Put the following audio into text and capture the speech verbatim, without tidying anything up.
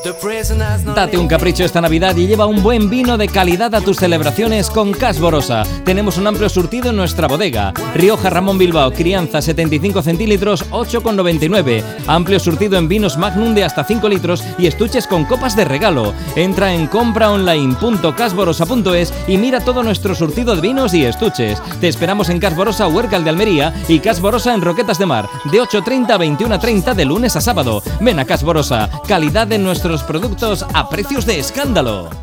Date un capricho esta Navidad y lleva un buen vino de calidad a tus celebraciones con Cas Barossa. Tenemos un amplio surtido en nuestra bodega. Rioja Ramón Bilbao, crianza setenta y cinco centilitros, ocho con noventa y nueve. Amplio surtido en vinos Magnum de hasta cinco litros y estuches con copas de regalo. Entra en compraonline punto cas barossa punto es y mira todo nuestro surtido de vinos y estuches. Te esperamos en Cas Barossa, Huércal de Almería, y Cas Barossa en Roquetas de Mar, de ocho treinta a veintiuno treinta de lunes a sábado. Ven a Cas Barossa, calidad de nuestros productos a precios de escándalo.